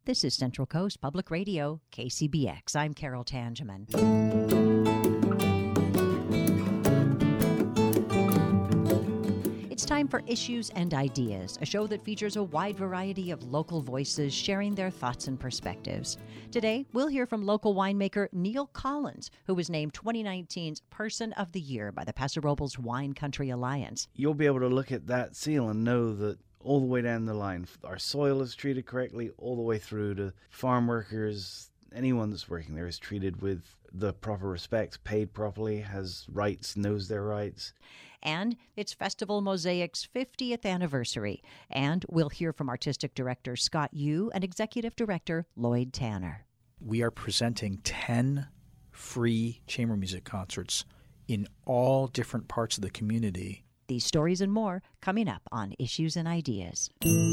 This is Central Coast Public Radio, KCBX. I'm Carol Tangeman. It's time for Issues and Ideas, a show that features a wide variety of local voices sharing their thoughts and perspectives. Today, we'll hear from local winemaker Neil Collins, who was named 2019's Person of the Year by the Paso Robles Wine Country Alliance. You'll be able to look at that seal and know that all the way down the line, our soil is treated correctly, all the way through to farm workers. Anyone that's working there is treated with the proper respect, paid properly, has rights, knows their rights. And it's Festival Mosaic's 50th anniversary. And we'll hear from Artistic Director Scott Yu and Executive Director Lloyd Tanner. We are presenting 10 free chamber music concerts in all different parts of the community. These stories and more coming up on Issues and Ideas.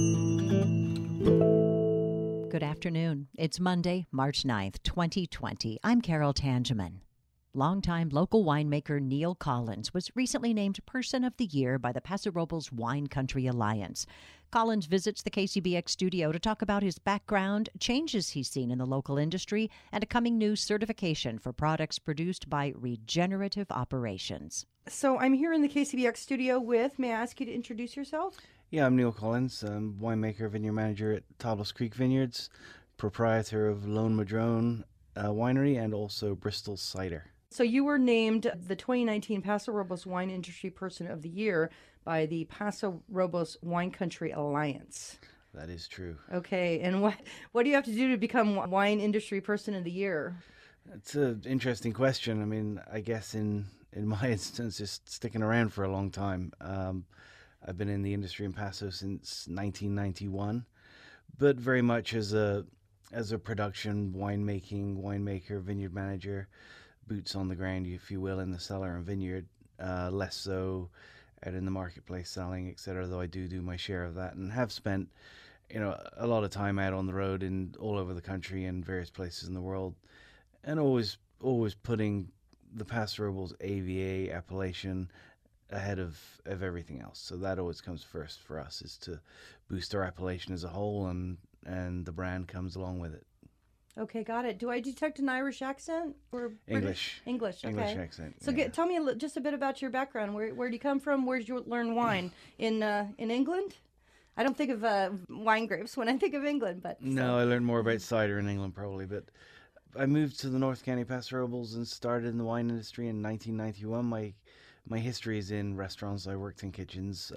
Good afternoon. It's Monday, March 9th, 2020. I'm Carol Tangeman. Longtime local winemaker Neil Collins was recently named Person of the Year by the Paso Robles Wine Country Alliance. Collins visits the KCBX studio to talk about his background, changes he's seen in the local industry, and a coming new certification for products produced by Regenerative Operations. So I'm here in the KCBX studio with, may I ask you to introduce yourself? Yeah, I'm Neil Collins. I'm winemaker, vineyard manager at Tablas Creek Vineyards, proprietor of Lone Madrone Winery, and also Bristol Cider. So you were named the 2019 Paso Robles Wine Industry Person of the Year by the Paso Robles Wine Country Alliance. That is true. Okay, and what do you have to do to become Wine Industry Person of the Year? It's an interesting question. I mean, I guess in my instance, just sticking around for a long time. I've been in the industry in Paso since 1991, but very much as a production winemaker, vineyard manager, boots on the ground, if you will, in the cellar and vineyard, less so out in the marketplace selling, etc. Though I do my share of that, and have spent, a lot of time out on the road and all over the country and various places in the world, and always putting the Paso Robles AVA appellation ahead of everything else. So that always comes first for us, is to boost our appellation as a whole, and the brand comes along with it. Okay, got it. Do I detect an Irish accent or English? English, okay. English accent. So tell me just a bit about your background. Where do you come from? Where did you learn wine? In England? I don't think of wine grapes when I think of England, but no, I learned more about cider in England probably. But I moved to the North County Paso Robles and started in the wine industry in 1991. My history is in restaurants. I worked in kitchens,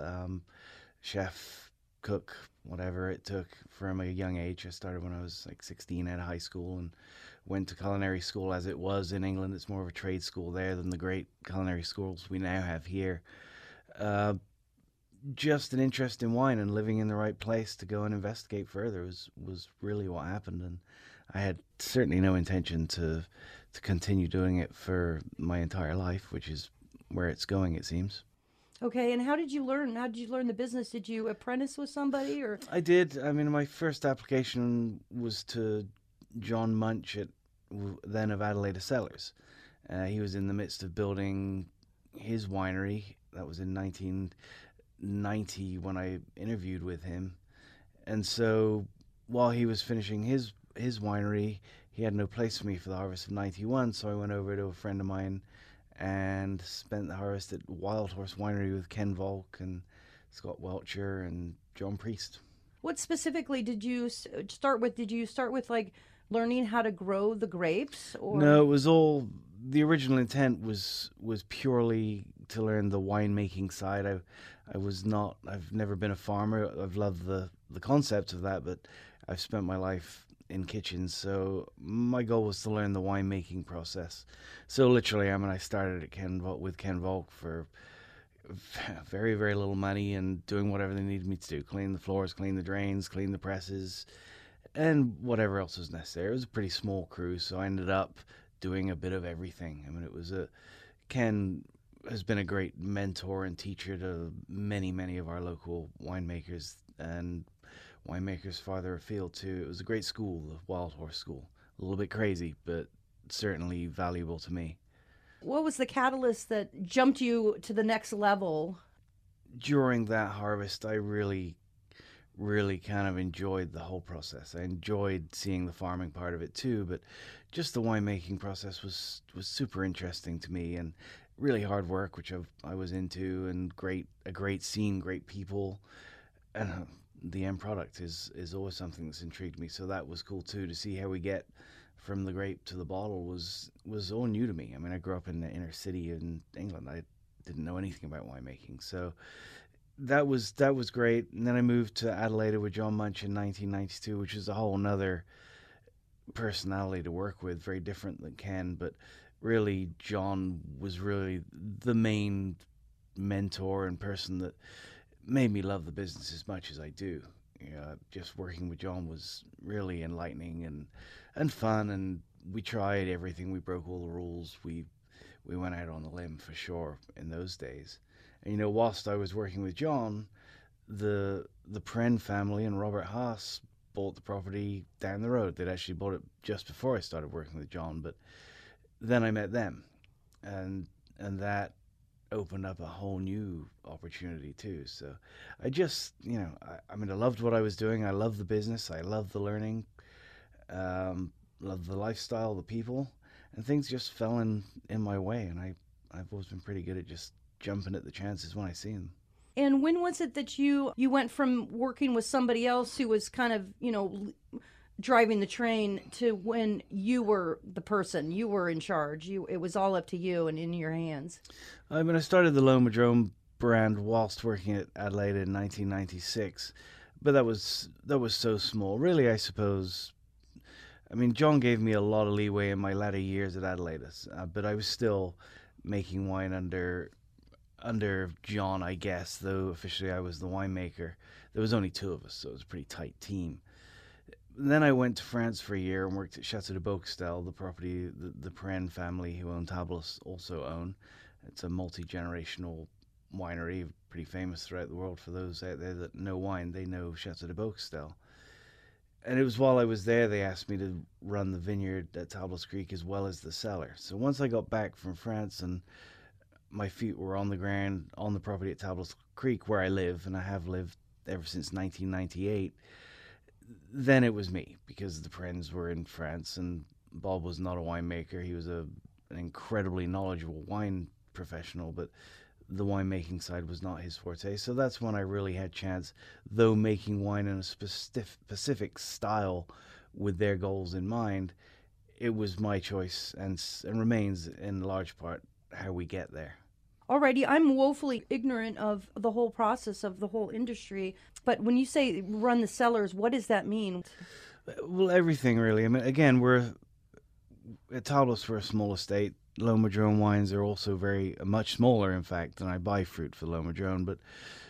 chef, cook, whatever it took from a young age. I started when I was like 16 out of high school and went to culinary school as it was in England. It's more of a trade school there than the great culinary schools we now have here. Just an interest in wine and living in the right place to go and investigate further was really what happened. And I had certainly no intention to continue doing it for my entire life, which is where it's going, it seems. Okay, and how did you learn? How did you learn the business? Did you apprentice with somebody, or? I did. I mean, my first application was to John Munch then of Adelaide Cellars. He was in the midst of building his winery. That was in 1990 when I interviewed with him. And so while he was finishing his winery, he had no place for me for the harvest of 91, so I went over to a friend of mine and spent the harvest at Wild Horse Winery with Ken Volk and Scott Welcher and John Priest. What specifically did you start with? Did you start with like learning how to grow the grapes? Or? No, it was all, the original intent was purely to learn the winemaking side. I've never been a farmer. I've loved the concept of that, but I've spent my life in kitchens, so my goal was to learn the winemaking process. So literally, I started at with Ken Volk for very, very little money and doing whatever they needed me to do. Clean the floors, clean the drains, clean the presses, and whatever else was necessary. It was a pretty small crew, so I ended up doing a bit of everything. I mean, Ken has been a great mentor and teacher to many, many of our local winemakers and winemakers farther afield too. It was a great school, the Wild Horse School. A little bit crazy, but certainly valuable to me. What was the catalyst that jumped you to the next level? During that harvest, I really really kind of enjoyed the whole process. I enjoyed seeing the farming part of it too, but just the winemaking process was super interesting to me, and really hard work, which I was into, and a great scene, great people, and the end product is always something that's intrigued me. So that was cool too, to see how we get from the grape to the bottle was all new to me. I mean, I grew up in the inner city in England. I didn't know anything about winemaking, so that was great. And then I moved to Adelaide with John Munch in 1992, which is a whole nother personality to work with, very different than Ken, but really John was really the main mentor and person that made me love the business as much as I do. Just working with John was really enlightening and fun, and we tried everything. We broke all the rules. We went out on a limb for sure in those days. And whilst I was working with John, the Pren family and Robert Haas bought the property down the road. They'd actually bought it just before I started working with John, but then I met them, and that opened up a whole new opportunity too. So I just, I mean, I loved what I was doing. I loved the business. I loved the learning. Loved the lifestyle, the people, and things just fell in my way. And I've always been pretty good at just jumping at the chances when I see them. And when was it that you went from working with somebody else who was kind of, driving the train to when you were the person, you were in charge, it was all up to you and in your hands? I mean, I started the Low Madrone brand whilst working at Adelaide in 1996, but that was so small. Really, I suppose, I mean, John gave me a lot of leeway in my latter years at Adelaide, but I was still making wine under John, I guess, though officially I was the winemaker. There was only two of us, so it was a pretty tight team. Then I went to France for a year and worked at Château de Beaucastel, the property the Pren family who own Tablis also own. It's a multi-generational winery, pretty famous throughout the world. For those out there that know wine, they know Château de Beaucastel. And it was while I was there they asked me to run the vineyard at Tablis Creek as well as the cellar. So once I got back from France and my feet were on the ground on the property at Tablis Creek where I live, and I have lived ever since 1998, then it was me, because the Prens were in France and Bob was not a winemaker. He was an incredibly knowledgeable wine professional, but the winemaking side was not his forte. So that's when I really had chance, though making wine in a specific style with their goals in mind. It was my choice and remains in large part how we get there. Alrighty, I'm woefully ignorant of the whole process of the whole industry, but when you say run the cellars, what does that mean? Well, everything really. I mean, again, we're at Tablis, we're a small estate. Low Madrone wines are also much smaller, in fact, than I buy fruit for Low Madrone. But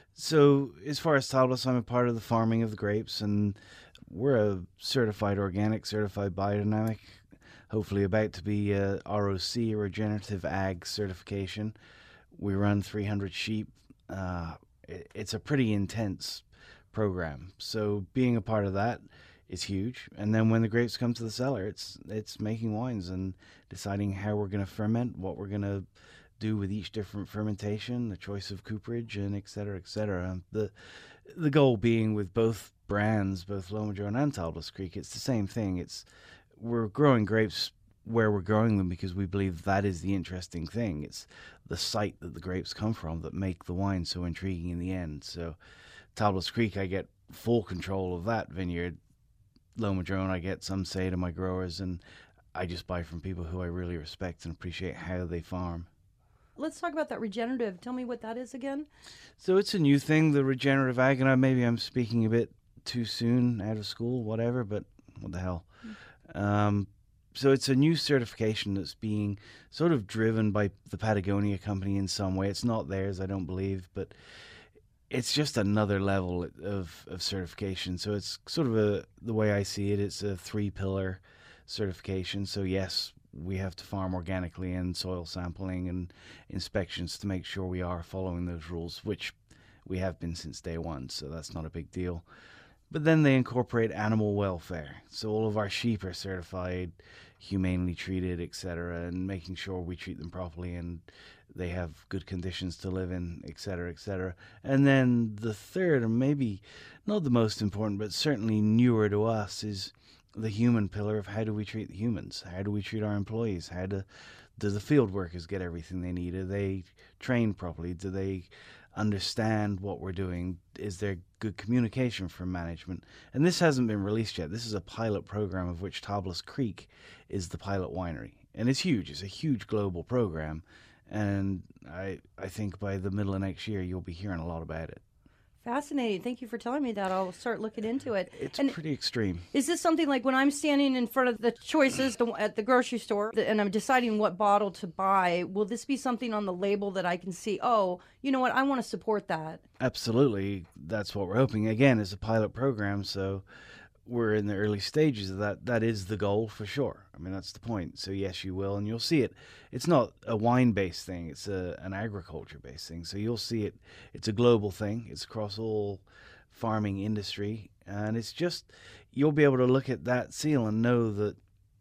so as far as Tablis, I'm a part of the farming of the grapes, and we're a certified organic, certified biodynamic, hopefully about to be a ROC, a regenerative ag certification. We run 300 sheep. It's a pretty intense program. So being a part of that is huge. And then when the grapes come to the cellar, it's making wines and deciding how we're going to ferment, what we're going to do with each different fermentation, the choice of cooperage, and et cetera, et cetera. The goal being with both brands, both Low Madrone and Tablis Creek, it's the same thing. We're growing grapes where we're growing them because we believe that is the interesting thing. It's the site that the grapes come from that make the wine so intriguing in the end. So Tablis Creek, I get full control of that vineyard. Low Madrone, I get some say to my growers, and I just buy from people who I really respect and appreciate how they farm. Let's talk about that regenerative. Tell me what that is again. So it's a new thing, the regenerative ag, and maybe I'm speaking a bit too soon, out of school, whatever, but what the hell. So it's a new certification that's being sort of driven by the Patagonia company in some way. It's not theirs, I don't believe, but it's just another level of certification. So it's sort of the way I see it, it's a 3-pillar certification. So yes, we have to farm organically and soil sampling and inspections to make sure we are following those rules, which we have been since day one, so that's not a big deal. But then they incorporate animal welfare. So all of our sheep are certified, humanely treated, etc., and making sure we treat them properly. And they have good conditions to live in, et cetera, et cetera. And then the third, or maybe not the most important, but certainly newer to us, is the human pillar of how do we treat the humans? How do we treat our employees? How do the field workers get everything they need? Are they trained properly? Do they understand what we're doing? Is there good communication from management? And this hasn't been released yet. This is a pilot program of which Tablas Creek is the pilot winery. And it's huge. It's a huge global program. And I think by the middle of next year, you'll be hearing a lot about it. Fascinating. Thank you for telling me that. I'll start looking into it. It's and pretty extreme. is this something like when I'm standing in front of the choices at the grocery store and I'm deciding what bottle to buy, will this be something on the label that I can see, oh, you know what, I want to support that? Absolutely. That's what we're hoping. Again, it's a pilot program, so we're in the early stages of that. That is the goal for sure. I mean, that's the point. So yes, you will, and you'll see it. It's not a wine-based thing. It's an agriculture-based thing. So you'll see it. It's a global thing. It's across all farming industry, and it's just, you'll be able to look at that seal and know that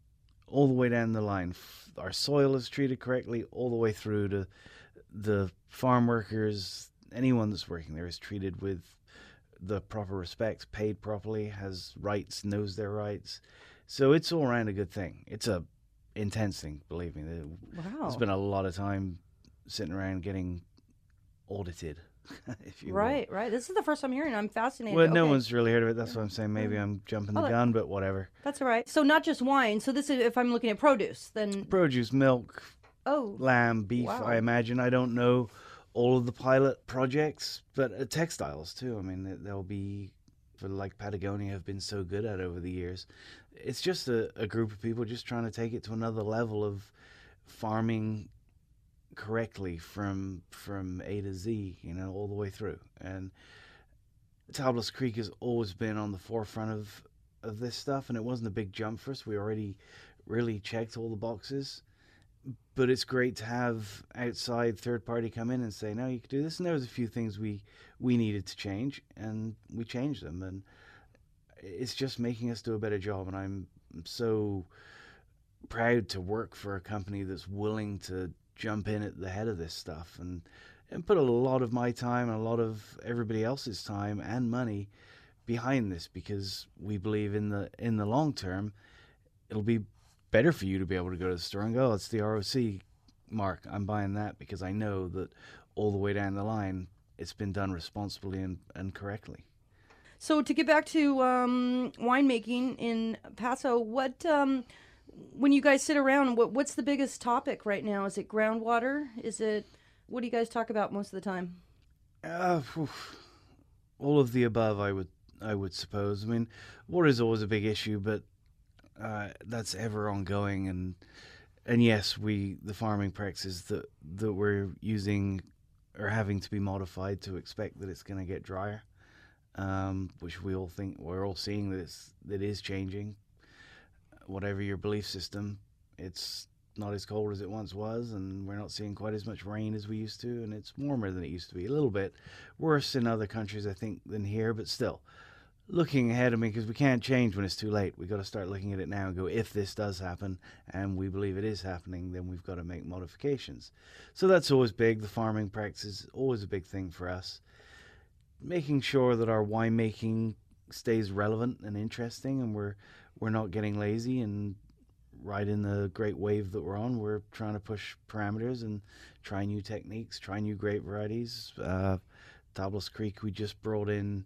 all the way down the line, our soil is treated correctly, all the way through to the farm workers. Anyone that's working there is treated with the proper respect, paid properly, has rights, knows their rights. So it's all around a good thing. It's a intense thing, believe me. Wow. There's been a lot of time sitting around getting audited, if you will. Right. This is the first I'm hearing. I'm fascinated. Well, no Okay. one's really heard of it. That's what I'm saying. Maybe I'm jumping the gun, but whatever. That's all right. So not just wine. So this is, if I'm looking at produce, then... Produce, milk, Oh. lamb, beef, Wow. I imagine. I don't know all of the pilot projects, but textiles too. I mean, there'll be, for like Patagonia have been so good at over the years. It's just a group of people just trying to take it to another level of farming correctly from A to Z, you know, all the way through. And Tablas Creek has always been on the forefront of this stuff, and it wasn't a big jump for us. We already really checked all the boxes. But it's great to have outside third party come in and say, no, you can do this. And there was a few things we needed to change, and we changed them. And it's just making us do a better job. And I'm so proud to work for a company that's willing to jump in at the head of this stuff and put a lot of my time and a lot of everybody else's time and money behind this, because we believe in the long term, it'll be better for you to be able to go to the store and go, oh, it's the ROC mark, I'm buying that, because I know that all the way down the line it's been done responsibly and correctly. So to get back to winemaking in Paso, what when you guys sit around, what's the biggest topic right now? Is it groundwater? What do you guys talk about most of the time? All of the above, I would suppose. I mean, water is always a big issue, but that's ever ongoing, and yes, the farming practices that we're using are having to be modified to expect that it's going to get drier, which we all think, we're all seeing that is changing. Whatever your belief system, it's not as cold as it once was, and we're not seeing quite as much rain as we used to, and it's warmer than it used to be. A little bit worse in other countries, I think, than here, but still. Looking ahead, because we can't change when it's too late. We've got to start looking at it now and go, if this does happen, and we believe it is happening, then we've got to make modifications. So that's always big. The farming practice is always a big thing for us. Making sure that our winemaking stays relevant and interesting, and we're not getting lazy and riding the great wave that we're on. We're trying to push parameters and try new techniques, try new grape varieties. Tablas Creek, we just brought in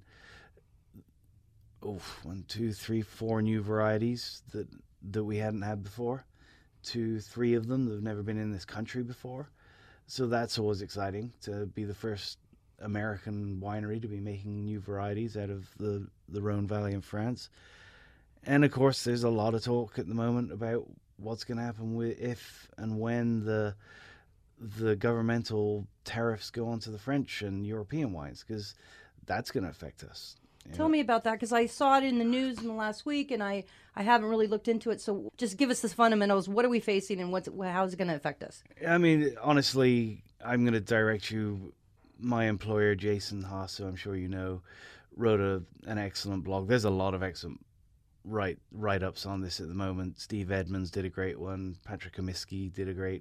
1, 2, 3, 4 new varieties that we hadn't had before. 2, 3 of them that have never been in this country before. So that's always exciting to be the first American winery to be making new varieties out of the Rhone Valley in France. And of course, there's a lot of talk at the moment about what's going to happen if and when the governmental tariffs go onto the French and European wines, because that's going to affect us. Tell me about that, because I saw it in the news in the last week, and I haven't really looked into it. So just give us the fundamentals. What are we facing, and how is it going to affect us? I mean, honestly, I'm going to direct you. My employer, Jason Haas, who I'm sure you know, wrote an excellent blog. There's a lot of excellent write-ups on this at the moment. Steve Edmonds did a great one. Patrick Comiskey did a great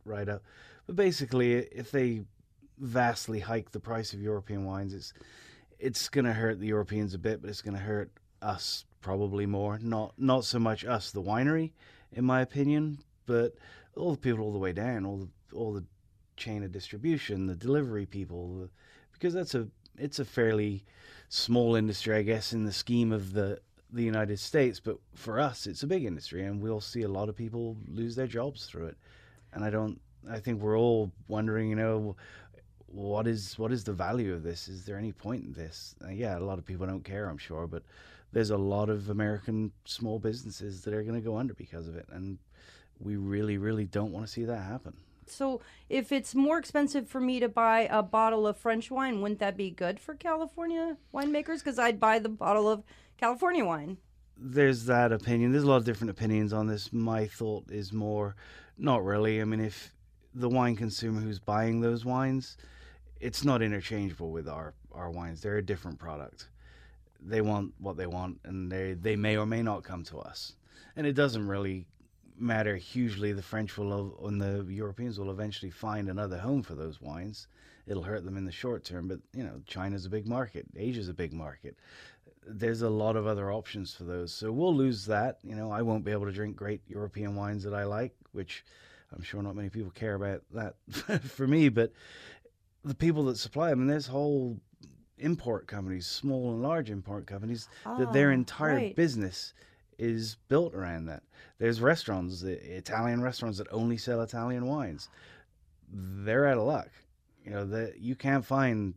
right up. But basically, if they vastly hike the price of European wines, it's going to hurt the Europeans a bit, but it's going to hurt us probably more. Not so much us, the winery, in my opinion, but all the people all the way down, all the chain of distribution, the delivery people, because it's a fairly small industry, I guess, in the scheme of the United States. But for us, it's a big industry, and we'll see a lot of people lose their jobs through it. And I think we're all wondering, what is the value of this? Is there any point in this? Yeah, a lot of people don't care, I'm sure, but there's a lot of American small businesses that are going to go under because of it, and we really, really don't want to see that happen. So if it's more expensive for me to buy a bottle of French wine, wouldn't that be good for California winemakers? Because I'd buy the bottle of California wine. There's that opinion. There's a lot of different opinions on this. My thought is more, not really. I mean, if the wine consumer who's buying those wines, it's not interchangeable with our wines. They're a different product. They want what they want, and they may or may not come to us. And it doesn't really matter hugely. The French and the Europeans will eventually find another home for those wines. It'll hurt them in the short term, but China's a big market. Asia's a big market. There's a lot of other options for those. So we'll lose that. I won't be able to drink great European wines that I like, which I'm sure not many people care about that for me, but the people that supply them, and there's whole import companies, small and large import companies, that their entire business is built around that. There's restaurants, Italian restaurants, that only sell Italian wines. They're out of luck. You can't find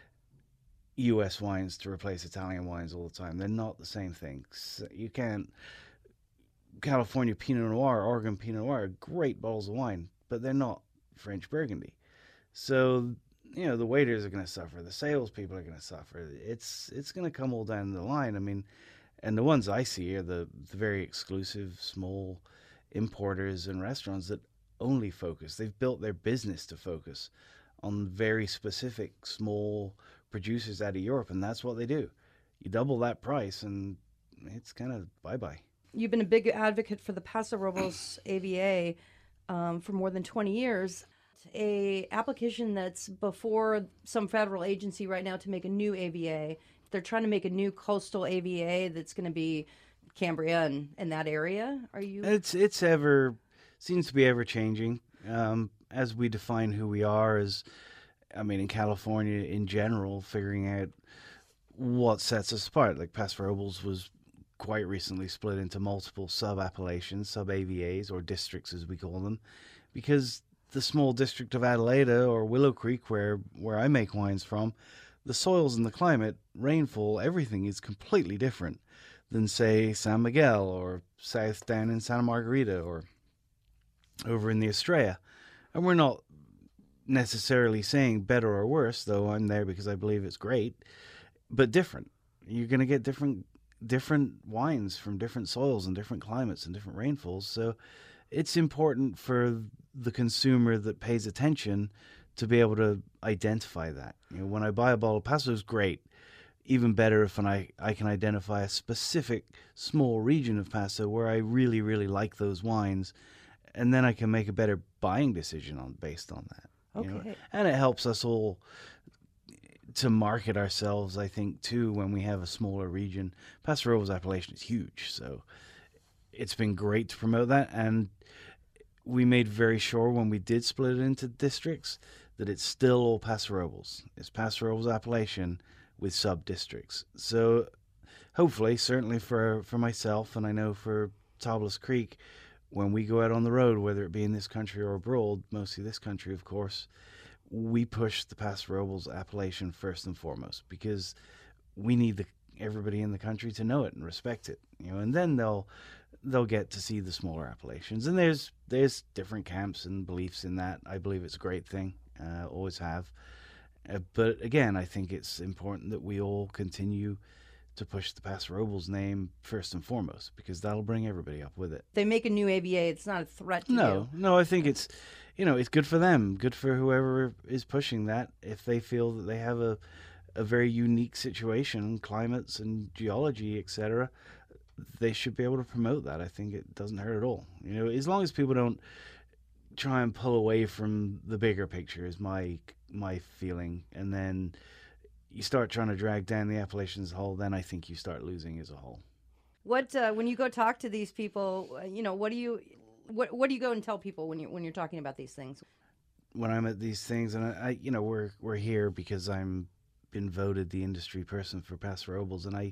U.S. wines to replace Italian wines all the time. They're not the same thing. You can't. California Pinot Noir, Oregon Pinot Noir, great bottles of wine, but they're not French Burgundy. So the waiters are going to suffer. The salespeople are going to suffer. It's going to come all down the line. I mean, and the ones I see are the very exclusive small importers and restaurants that only focus. They've built their business to focus on very specific small producers out of Europe, and that's what they do. You double that price, and it's kind of bye-bye. You've been a big advocate for the Paso Robles AVA for more than 20 years. A application that's before some federal agency right now to make a new AVA. They're trying to make a new coastal AVA that's going to be Cambria and that area. Are you? It's seems to be ever changing as we define who we are in California in general, figuring out what sets us apart. Like Paso Robles was quite recently split into multiple sub-appellations, sub-AVAs, or districts as we call them, because the small district of Adelaida or Willow Creek, where I make wines from, the soils and the climate, rainfall, everything is completely different than, say, San Miguel or south down in Santa Margarita or over in the Estrella. And we're not necessarily saying better or worse, though I'm there because I believe it's great, but different. You're going to get different wines from different soils and different climates and different rainfalls. So it's important for the consumer that pays attention to be able to identify that. When I buy a bottle of Paso, it's great. Even better if I can identify a specific small region of Paso where I really, really like those wines, and then I can make a better buying decision based on that. Okay. And it helps us all to market ourselves, I think, too, when we have a smaller region. Paso Robles appellation is huge, so it's been great to promote that. And we made very sure when we did split it into districts that it's still all Paso Robles. It's Paso Robles appellation with sub-districts. So hopefully, certainly for myself, and I know for Tablas Creek, when we go out on the road, whether it be in this country or abroad, mostly this country, of course, we push the Paso Robles appellation first and foremost, because we need everybody in the country to know it and respect it, and then they'll get to see the smaller appellations. And there's different camps and beliefs in that. I believe it's a great thing, always have. But again, I think it's important that we all continue to push the Paso Robles name first and foremost, because that'll bring everybody up with it. They make a new AVA. It's not a threat to you. No, I think it's good for them, good for whoever is pushing that. If they feel that they have a very unique situation, climates and geology, etc., they should be able to promote that. I think it doesn't hurt at all. As long as people don't try and pull away from the bigger picture is my feeling, and then you start trying to drag down the Appalachians as a whole, then I think you start losing as a whole. What when you go talk to these people, what do you go and tell people when you're talking about these things? When I'm at these things, and I we're here because I'm been voted the industry person for Paso Robles, and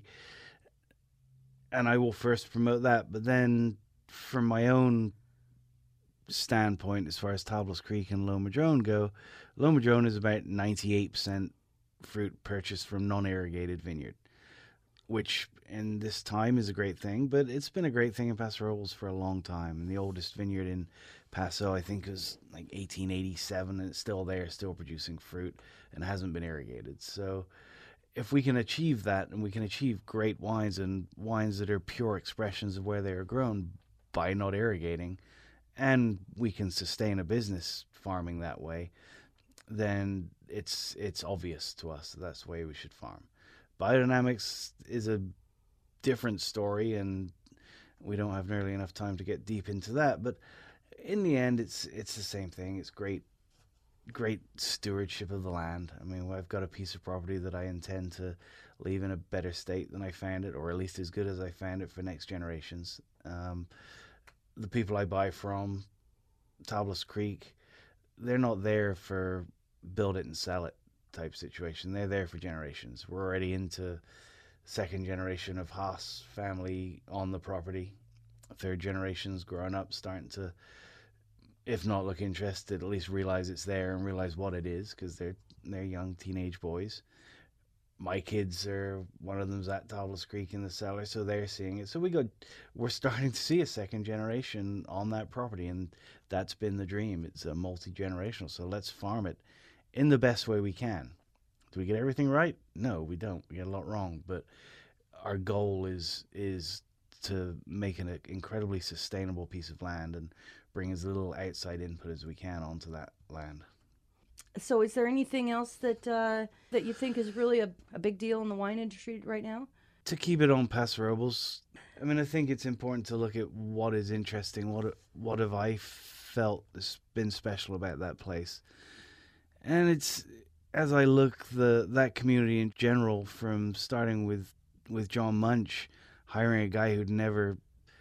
I will first promote that, but then from my own standpoint, as far as Tablas Creek and Lo Madrone go, Lo Madrone is about 98% fruit purchased from non-irrigated vineyard, which in this time is a great thing, but it's been a great thing in Paso Robles for a long time. And the oldest vineyard in Paso, I think, is like 1887, and it's still there, still producing fruit, and hasn't been irrigated. So if we can achieve that, and we can achieve great wines and wines that are pure expressions of where they are grown by not irrigating, and we can sustain a business farming that way, then it's obvious to us that that's the way we should farm. Biodynamics is a different story, and we don't have nearly enough time to get deep into that. But in the end, it's the same thing. It's great stewardship of the land. I mean, I've got a piece of property that I intend to leave in a better state than I found it, or at least as good as I found it for next generations. The people I buy from, Tablas Creek, they're not there for build it and sell it type situation. They're there for generations. We're already into second generation of Haas family on the property. Third generation's growing up, starting to, if not look interested, at least realize it's there and realize what it is, because they're young teenage boys. My kids are, one of them's at Tablas Creek in the cellar, so they're seeing it. So we're starting to see a second generation on that property, and that's been the dream. It's a multi-generational, so let's farm it in the best way we can. Do we get everything right? No, we don't. We get a lot wrong, but our goal is to make an incredibly sustainable piece of land and bring as little outside input as we can onto that land. So is there anything else that you think is really a big deal in the wine industry right now? To keep it on Paso Robles, I mean, I think it's important to look at what is interesting, what have I felt has been special about that place. And it's, as I look that community in general, from starting with John Munch, hiring a guy who'd never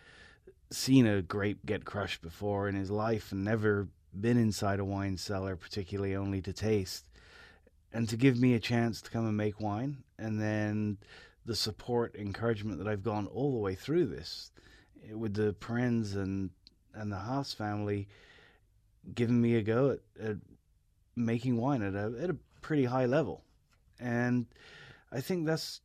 seen a grape get crushed before in his life and never been inside a wine cellar, particularly only to taste, and to give me a chance to come and make wine, and then the support, encouragement that I've gone all the way through this with the Perens and the Haas family giving me a go at making wine at a pretty high level. And I think that's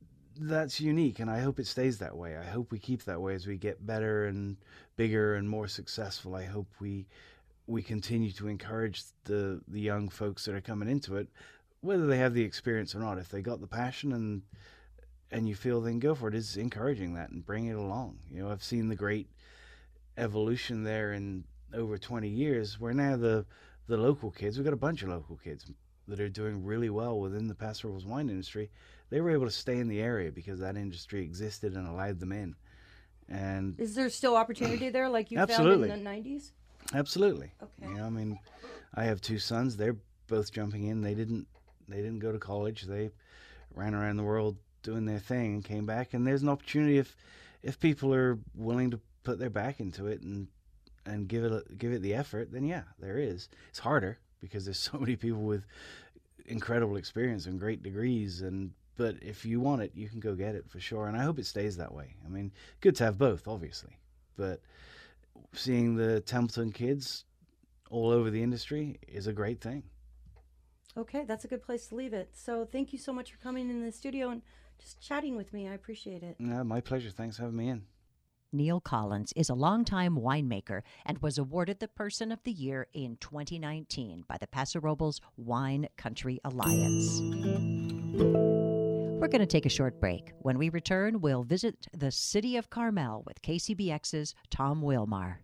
unique, and I hope it stays that way. I hope we keep that way as we get better and bigger and more successful. I hope we continue to encourage the young folks that are coming into it, whether they have the experience or not. If they got the passion and you feel they can go for it, is encouraging that and bring it along. You know, I've seen the great evolution there in over 20 years, where now the local kids, we've got a bunch of local kids that are doing really well within the Paso Robles wine industry. They were able to stay in the area because that industry existed and allowed them in. And is there still opportunity there, like you absolutely. found in the 90s? Absolutely. Okay. You know, I mean, I have two sons. They're both jumping in. They didn't go to college. They ran around the world doing their thing and came back. And there's an opportunity if people are willing to put their back into it and give it the effort, then yeah, there is. It's harder because there's so many people with incredible experience and great degrees, but if you want it, you can go get it for sure. And I hope it stays that way. I mean, good to have both, obviously, but seeing the Templeton kids all over the industry is a great thing. Okay, that's a good place to leave it. So thank you so much for coming in the studio and just chatting with me. I appreciate it. No, my pleasure. Thanks for having me in. Neil Collins is a longtime winemaker and was awarded the Person of the Year in 2019 by the Paso Robles Wine Country Alliance. We're going to take a short break. When we return, we'll visit the city of Carmel with KCBX's Tom Wilmar.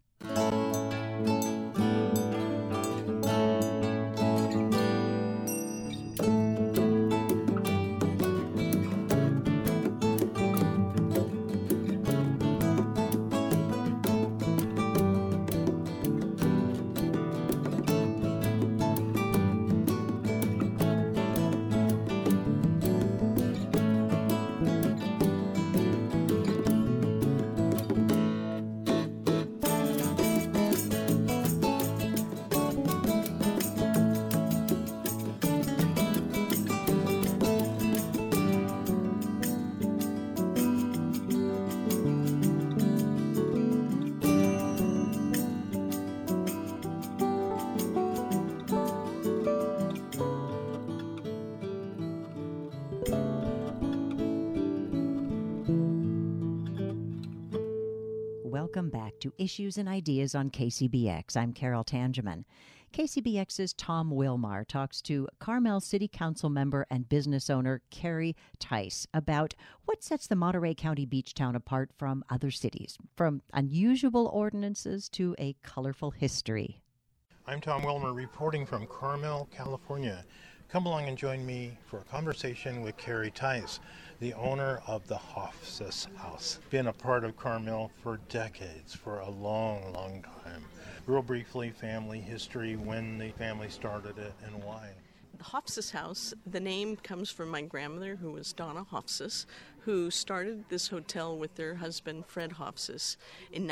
welcome back to Issues and Ideas on KCBX. I'm Carol Tangeman. KCBX's Tom Wilmar talks to Carmel City Council member and business owner Carrie Tice about what sets the Monterey County beach town apart from other cities, from unusual ordinances to a colorful history. I'm Tom Wilmer reporting from Carmel, California. Come along and join me for a conversation with Carrie Tice, the owner of the Hofsis House. Been a part of Carmel for decades, for a long, long time. Real briefly, family history, when the family started it and why. The Hofsis House, the name comes from my grandmother, who was Donna Hofsis, who started this hotel with their husband, Fred Hofsis, in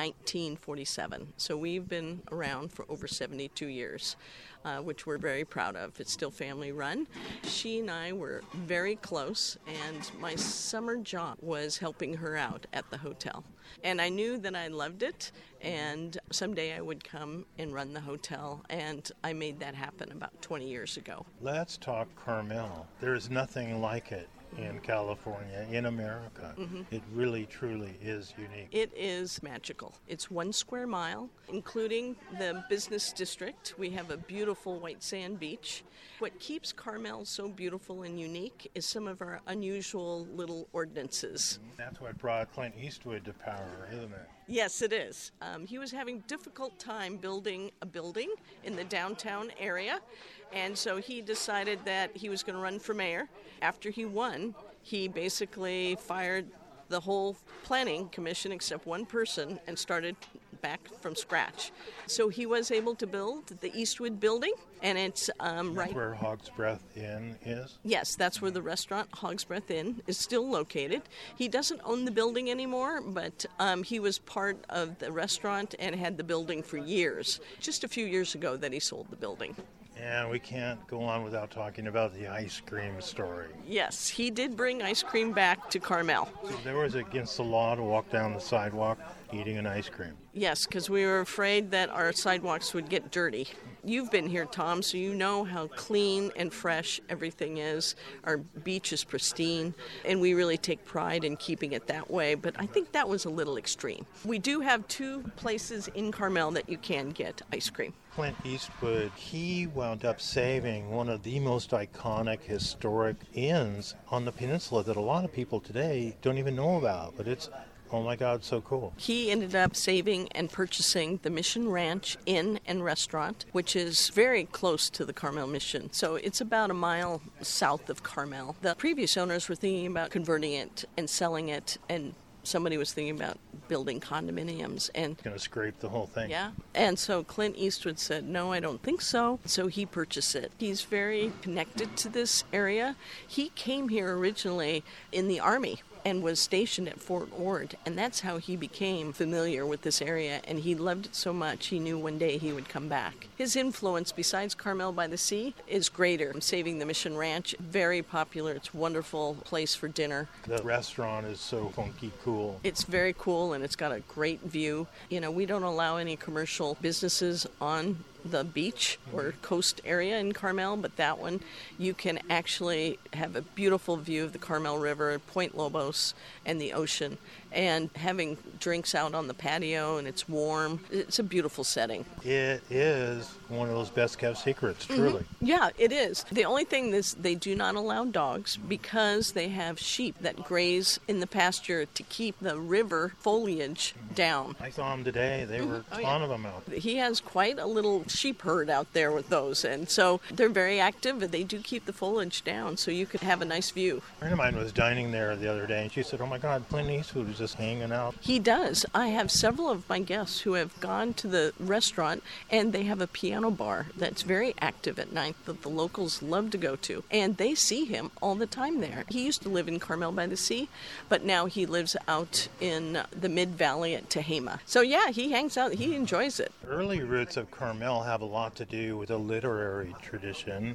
1947. So we've been around for over 72 years, which we're very proud of. It's still family run. She and I were very close, and my summer job was helping her out at the hotel. And I knew that I loved it, and someday I would come and run the hotel, and I made that happen about 20 years ago. Let's talk Carmel. There's nothing like it in California, in America. It really, truly is unique. It is magical. It's 1 square mile, including the business district. We have a beautiful white sand beach. What keeps Carmel so beautiful and unique is some of our unusual little ordinances. That's what brought Clint Eastwood to power, isn't it? Yes, it is. He was having a difficult time building a building in the downtown area, and so he decided that he was going to run for mayor. After he won, he basically fired the whole planning commission except one person and started back from scratch. So he was able to build the Eastwood building, and it's That's where Hog's Breath Inn is? Yes, that's where the restaurant Hog's Breath Inn is still located. He doesn't own the building anymore, but he was part of the restaurant and had the building for years. Just a few years ago that he sold the building. And we can't go on without talking about the ice cream story. Yes, he did bring ice cream back to Carmel. So there was against the law to walk down the sidewalk eating an ice cream. Yes, because we were afraid that our sidewalks would get dirty. You've been here, Tom, so you know how clean and fresh everything is. Our beach is pristine, and we really take pride in keeping it that way, but I think that was a little extreme. We do have 2 places in Carmel that you can get ice cream. Clint Eastwood, he wound up saving one of the most iconic historic inns on the peninsula that a lot of people today don't even know about, but it's, oh my God, so cool. He ended up saving and purchasing the Mission Ranch Inn and Restaurant, which is very close to the Carmel Mission. So it's about a mile south of Carmel. The previous owners were thinking about converting it and selling it, and somebody was thinking about building condominiums and Going to scrape the whole thing. yeah. And so Clint Eastwood said, no, I don't think so. So he purchased it. He's very connected to this area. He came here originally in the Army and was stationed at Fort Ord, and that's how he became familiar with this area, and he loved it so much he knew one day he would come back. His influence, besides Carmel by the Sea, is greater. Saving the Mission Ranch, very popular. It's a wonderful place for dinner. The restaurant is so funky cool. It's very cool, and it's got a great view. You know, we don't allow any commercial businesses on the beach or coast area in Carmel, but that one you can actually have a beautiful view of the Carmel River, Point Lobos, and the ocean, and having drinks out on the patio, and it's warm. It's a beautiful setting. It is one of those best kept secrets, truly. Yeah, it is. The only thing is they do not allow dogs because they have sheep that graze in the pasture to keep the river foliage down. I saw them today. They were a ton of them out there. He has quite a little sheep herd out there with those, and so they're very active, and they do keep the foliage down so you could have a nice view. A friend of mine was dining there the other day, and she said, oh my God, Clint Eastwood was just hanging out. He does. I have several of my guests who have gone to the restaurant, and they have a piano bar that's very active at night that the locals love to go to, and they see him all the time there. He used to live in Carmel by the Sea, but now he lives out in the Mid-Valley at Tehama. So yeah, he hangs out. He enjoys it. Early roots of Carmel have a lot to do with a literary tradition.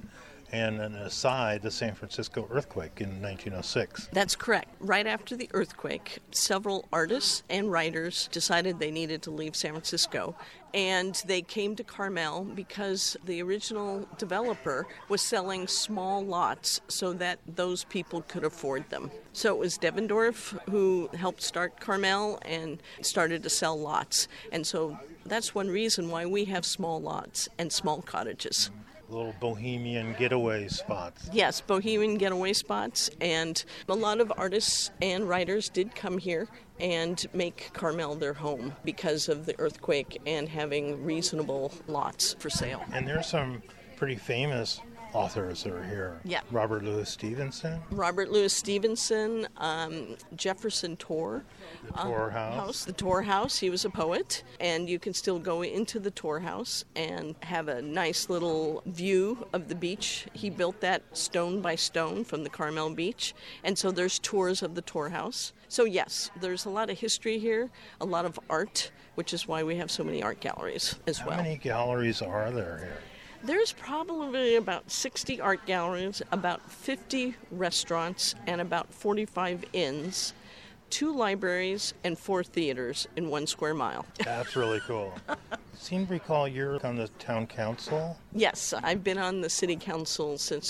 And an aside, the San Francisco earthquake in 1906. That's correct. Right after the earthquake, several artists and writers decided they needed to leave San Francisco, and they came to Carmel because the original developer was selling small lots so that those people could afford them. So it was Devendorf who helped start Carmel and started to sell lots. And so that's one reason why we have small lots and small cottages. Little bohemian getaway spots. Yes, bohemian getaway spots, and a lot of artists and writers did come here and make Carmel their home because of the earthquake and having reasonable lots for sale. And there's some pretty famous authors that are here. Yeah. Robert Louis Stevenson. Robert Louis Stevenson, Jefferson Tor. The Tor House. The Tor House. He was a poet, and you can still go into the Tor House and have a nice little view of the beach. He built that stone by stone from the Carmel beach, and so there's tours of the Tor House. So yes, there's a lot of history here, a lot of art, which is why we have so many art galleries as well. How many galleries are there here? There's probably about 60 art galleries, about 50 restaurants, and about 45 inns, 2 libraries, and 4 theaters in 1 square mile. That's really cool. Seem to recall you're on the town council? Yes, I've been on the city council since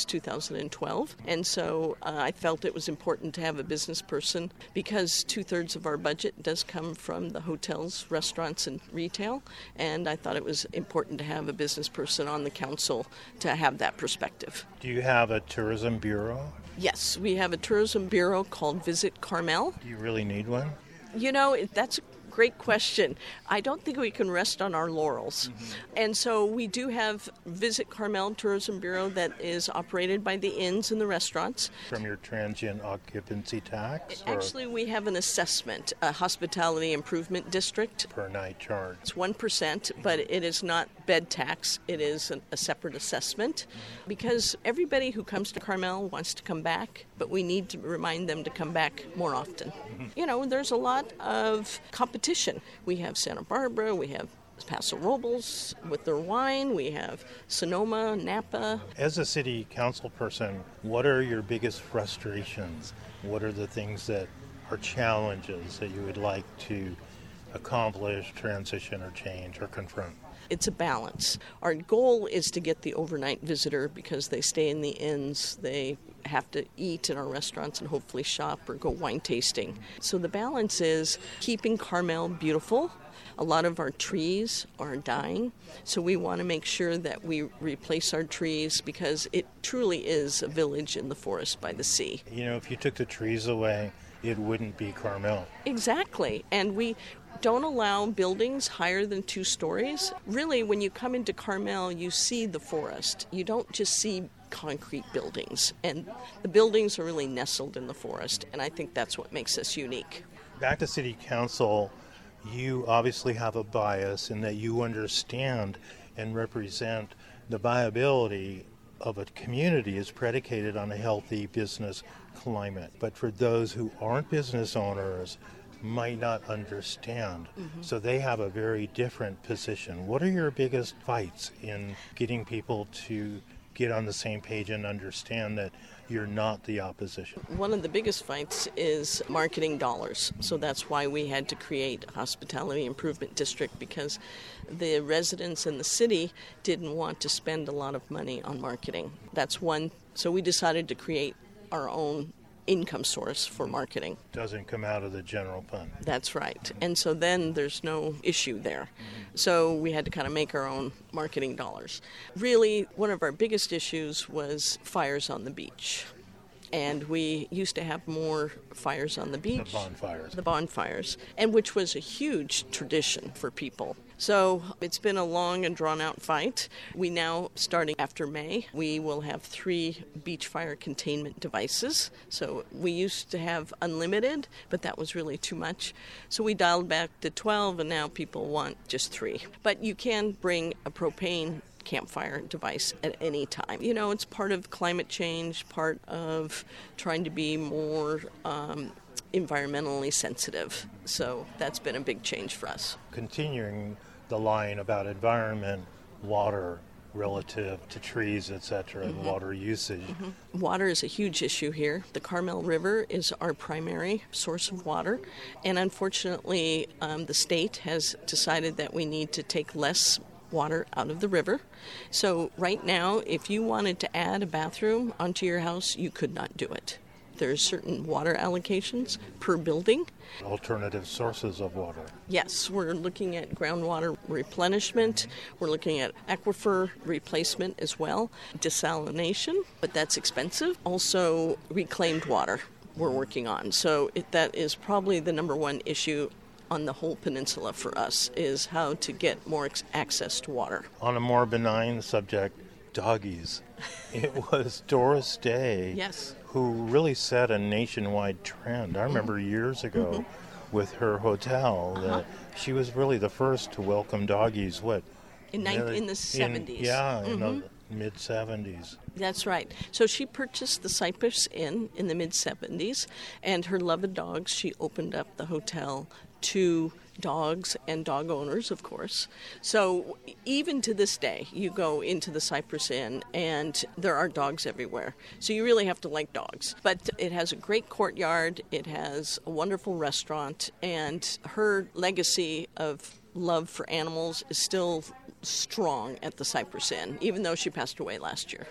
2012, and so I felt it was important to have a business person because 2/3 of our budget does come from the hotels, restaurants, and retail, and I thought it was important to have a business person on the council to have that perspective. Do you have a tourism bureau? Yes, we have a tourism bureau called Visit Carmel. Do you really need one? You know, that's a great question. I don't think we can rest on our laurels. And so we do have Visit Carmel Tourism Bureau that is operated by the inns and the restaurants. From your transient occupancy tax? Or Actually, we have an assessment, a hospitality improvement district. per night charge? It's 1%, but it is not bed tax. It is a separate assessment because everybody who comes to Carmel wants to come back, but we need to remind them to come back more often. You know, there's a lot of competition. We have Santa Barbara, we have Paso Robles with their wine, we have Sonoma, Napa. As a city council person, what are your biggest frustrations? What are the things that are challenges that you would like to accomplish, transition, or change, or confront? It's a balance. Our goal is to get the overnight visitor because they stay in the inns, they have to eat in our restaurants and hopefully shop or go wine tasting. So the balance is keeping Carmel beautiful. A lot of our trees are dying, so we want to make sure that we replace our trees because it truly is a village in the forest by the sea. You know, if you took the trees away, it wouldn't be Carmel. Exactly, and we don't allow buildings higher than 2 stories. Really, when you come into Carmel, you see the forest. You don't just see concrete buildings, and the buildings are really nestled in the forest, and I think that's what makes us unique. Back to city council, you obviously have a bias in that you understand and represent the viability of a community is predicated on a healthy business climate. But for those who aren't business owners, might not understand. So they have a very different position. What are your biggest fights in getting people to get on the same page and understand that you're not the opposition? One of the biggest fights is marketing dollars. So that's why we had to create a hospitality improvement district, because the residents in the city didn't want to spend a lot of money on marketing. That's one. So we decided to create our own income source for marketing. Doesn't come out of the general fund. That's right. And so then there's no issue there. So we had to kind of make our own marketing dollars. Really, one of our biggest issues was fires on the beach. And we used to have more fires on the beach. The bonfires. And which was a huge tradition for people. So it's been a long and drawn-out fight. We now, starting after May, we will have 3 beach fire containment devices. So we used to have unlimited, but that was really too much. So we dialed back to 12, and now people want just 3. But you can bring a propane campfire device at any time. You know, it's part of climate change, part of trying to be more environmentally sensitive. So that's been a big change for us. Continuing the line about environment, water, relative to trees, etc., and water usage. Water is a huge issue here. The Carmel River is our primary source of water, and unfortunately, the state has decided that we need to take less water out of the river. So right now, if you wanted to add a bathroom onto your house, you could not do it. There's certain water allocations per building. Alternative sources of water. Yes, we're looking at groundwater replenishment. We're looking at aquifer replacement as well. Desalination, but that's expensive. Also, reclaimed water we're working on. So that is probably the number one issue on the whole peninsula for us, is how to get more access to water. On a more benign subject, doggies. It was Doris Day Yes. who really set a nationwide trend. I remember years ago with her hotel that she was really the first to welcome doggies. In the 70s. In the mid-70s. That's right. So she purchased the Cypress Inn in the mid-70s, and her love of dogs, she opened up the hotel to dogs and dog owners, of course. So even to this day, you go into the Cypress Inn and there are dogs everywhere. So you really have to like dogs. But it has a great courtyard, it has a wonderful restaurant, and her legacy of love for animals is still strong at the Cypress Inn, even though she passed away last year.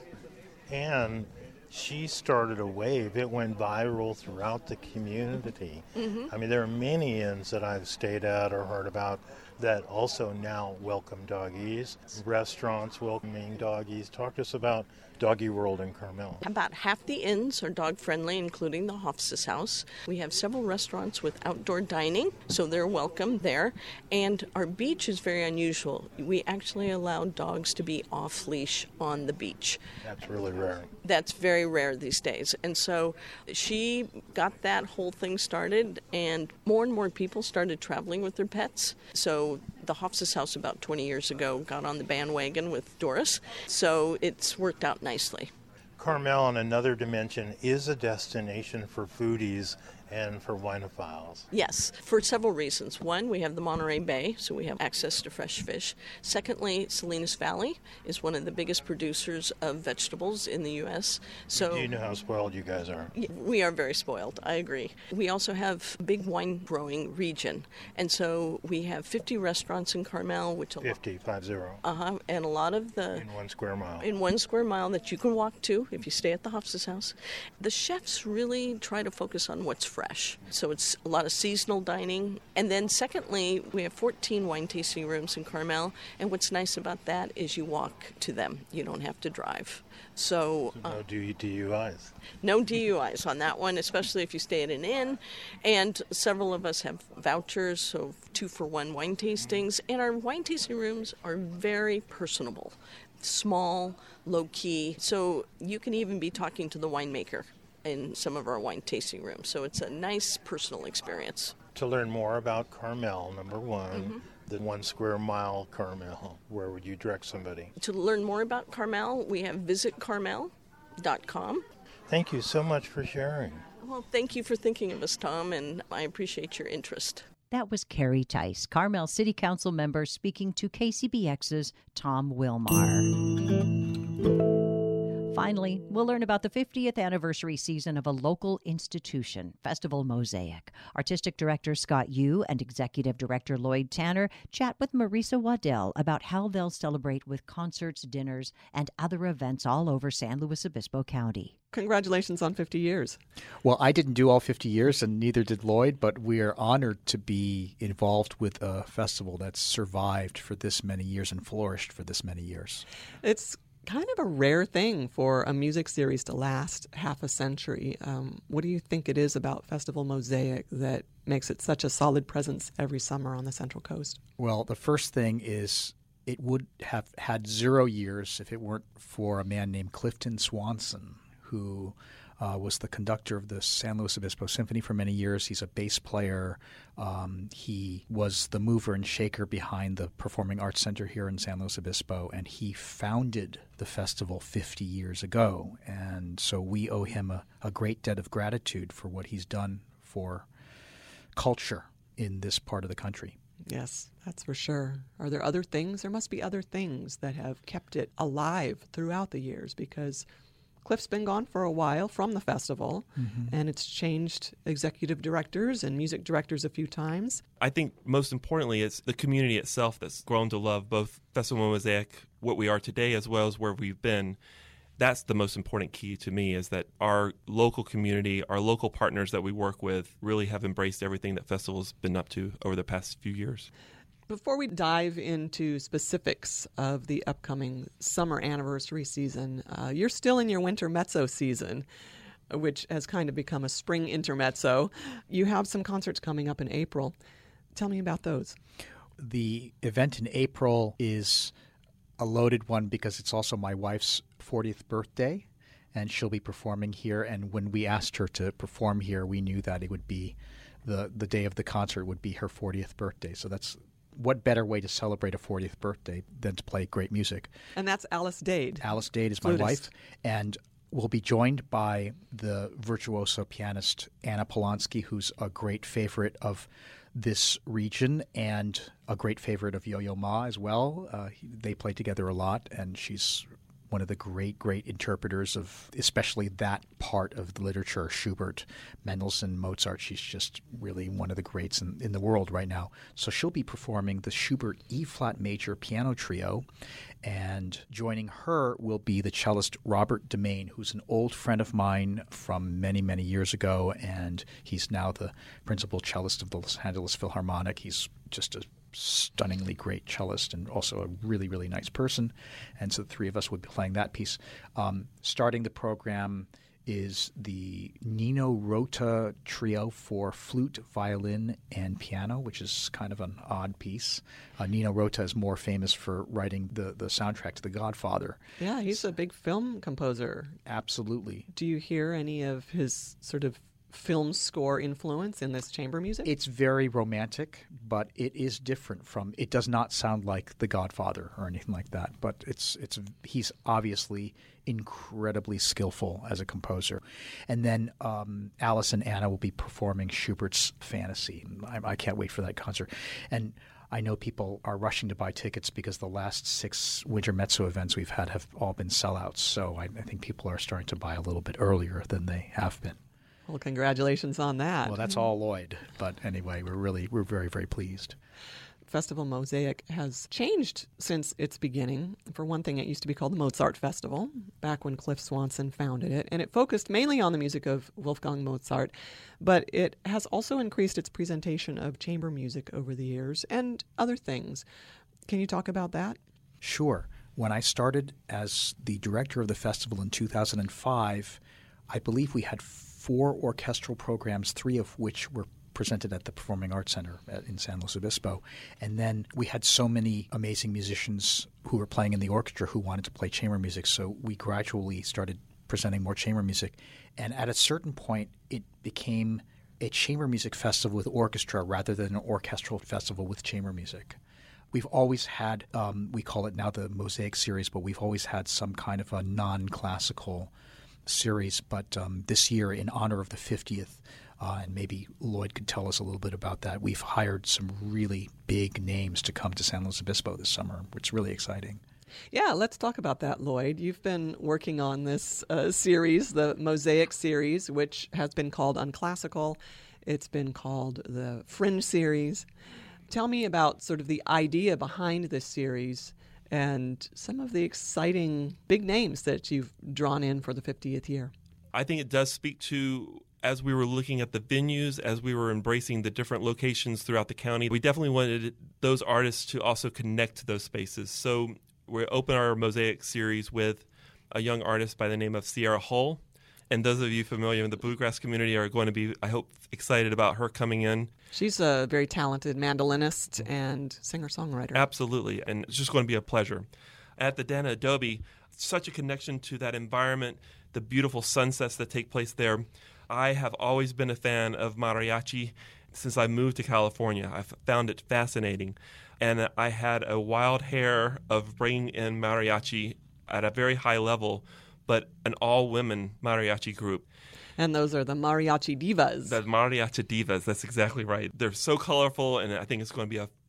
And she started a wave. It went viral throughout the community. I mean, there are many inns that I've stayed at or heard about that also now welcome doggies, restaurants welcoming doggies. Talk to us about Doggy World in Carmel. About half the inns are dog-friendly, including the Hofsas House. We have several restaurants with outdoor dining, so they're welcome there. And our beach is very unusual. We actually allow dogs to be off-leash on the beach. That's really rare. That's very rare these days. And so she got that whole thing started, and more people started traveling with their pets. So the Hofsas House about 20 years ago got on the bandwagon with Doris. So it's worked out nicely. Carmel, on another dimension, is a destination for foodies and for winophiles. Yes, for several reasons. One, we have the Monterey Bay, so we have access to fresh fish. Secondly, Salinas Valley is one of the biggest producers of vegetables in the U.S. So You know how spoiled you guys are. we are very spoiled, I agree. We also have a big wine growing region, and so we have 50 restaurants in Carmel, which 50. and a lot of the In 1 square mile. in 1 square mile that you can walk to if you stay at the Hofsas House. The chefs really try to focus on what's fresh. So it's a lot of seasonal dining. And then secondly, we have 14 wine tasting rooms in Carmel. And what's nice about that is you walk to them. You don't have to drive. So No DUIs. no DUIs on that one, especially if you stay at an inn. And several of us have vouchers, so 2-for-1 wine tastings. And our wine tasting rooms are very personable, small, low-key. So you can even be talking to the winemaker in some of our wine tasting rooms. So it's a nice personal experience. To learn more about Carmel, number one, the 1 square mile Carmel, where would you direct somebody? To learn more about Carmel, we have visitcarmel.com. Thank you so much for sharing. Well, thank you for thinking of us, Tom, and I appreciate your interest. That was Carrie Tice, Carmel City Council member, speaking to KCBX's Tom Wilmar. Finally, we'll learn about the 50th anniversary season of a local institution, Festival Mosaic. Artistic Director Scott Yu and Executive Director Lloyd Tanner chat with Marisa Waddell about how they'll celebrate with concerts, dinners, and other events all over San Luis Obispo County. Congratulations on 50 years. Well, I didn't do all 50 years, and neither did Lloyd, but we are honored to be involved with a festival that's survived for this many years and flourished for this many years. It's kind of a rare thing for a music series to last half a century. What do you think it is about Festival Mosaic that makes it such a solid presence every summer on the Central Coast? Well, the first thing is it would have had 0 years if it weren't for a man named Clifton Swanson, who was the conductor of the San Luis Obispo Symphony for many years. He's a bass player. He was the mover and shaker behind the Performing Arts Center here in San Luis Obispo, and he founded the festival 50 years ago. And so we owe him a great debt of gratitude for what he's done for culture in this part of the country. Yes, that's for sure. Are there other things? There must be other things that have kept it alive throughout the years, because Cliff's been gone for a while from the festival, and it's changed executive directors and music directors a few times. I think most importantly, it's the community itself that's grown to love both Festival Mosaic, what we are today, as well as where we've been. That's the most important key to me, is that our local community, our local partners that we work with really have embraced everything that Festival's been up to over the past few years. Before we dive into specifics of the upcoming summer anniversary season, you're still in your winter mezzo season, which has kind of become a spring intermezzo. You have some concerts coming up in April. Tell me about those. The event in April is a loaded one because it's also my wife's 40th birthday, and she'll be performing here. And when we asked her to perform here, we knew that it would be the day of the concert would be her 40th birthday. So that's what better way to celebrate a 40th birthday than to play great music. And that's Alice Dade. Alice Dade is my wife, and we'll be joined by the virtuoso pianist Anna Polonsky, who's a great favorite of this region and a great favorite of Yo-Yo Ma as well. They play together a lot, and she's one of the great interpreters of especially that part of the literature, Schubert, Mendelssohn, Mozart. She's just really one of the greats in the world right now. So she'll be performing the Schubert E-flat major piano trio, and joining her will be the cellist Robert Demain, who's an old friend of mine from many, many years ago, and he's now the principal cellist of the Los Angeles Philharmonic. He's just a stunningly great cellist and also a really, really nice person. And so the three of us would be playing that piece. Starting the program is the Nino Rota trio for flute, violin, and piano, which is kind of an odd piece. Nino Rota is more famous for writing the soundtrack to The Godfather. Yeah, he's a big film composer. Absolutely. Do you hear any of his sort of film score influence in this chamber music? It's very romantic, but it is different from. It does not sound like The Godfather or anything like that. But he's obviously incredibly skillful as a composer. And then Alice and Anna will be performing Schubert's Fantasy. I can't wait for that concert. And I know people are rushing to buy tickets because the last 6 winter mezzo events we've had have all been sellouts. So I think people are starting to buy a little bit earlier than they have been. Well, congratulations on that. Well, that's all Lloyd. But anyway, we're very, very pleased. Festival Mosaic has changed since its beginning. For one thing, it used to be called the Mozart Festival, back when Cliff Swanson founded it, and it focused mainly on the music of Wolfgang Mozart, but it has also increased its presentation of chamber music over the years and other things. Can you talk about that? Sure. When I started as the director of the festival in 2005, I believe we had 4 orchestral programs, 3 of which were presented at the Performing Arts Center in San Luis Obispo. And then we had so many amazing musicians who were playing in the orchestra who wanted to play chamber music, so we gradually started presenting more chamber music. And at a certain point, it became a chamber music festival with orchestra rather than an orchestral festival with chamber music. We've always had, we call it now the Mosaic series, but we've always had some kind of a non-classical series. But this year, in honor of the 50th, and maybe Lloyd could tell us a little bit about that, we've hired some really big names to come to San Luis Obispo this summer, which is really exciting. Yeah, let's talk about that, Lloyd. You've been working on this series, the Mosaic series, which has been called Unclassical. It's been called the Fringe series. Tell me about sort of the idea behind this series and some of the exciting big names that you've drawn in for the 50th year. I think it does speak to, as we were looking at the venues, as we were embracing the different locations throughout the county, we definitely wanted those artists to also connect to those spaces. So we open our Mosaic series with a young artist by the name of Sierra Hull. And those of you familiar in the bluegrass community are going to be, I hope, excited about her coming in. She's a very talented mandolinist and singer-songwriter. Absolutely, and it's just going to be a pleasure. At the Dana Adobe, such a connection to that environment, the beautiful sunsets that take place there. I have always been a fan of mariachi since I moved to California. I've found it fascinating. And I had a wild hair of bringing in mariachi at a very high level, but an all-women mariachi group. And those are the Mariachi Divas. The Mariachi Divas, that's exactly right. They're so colorful, and I think it's going to be a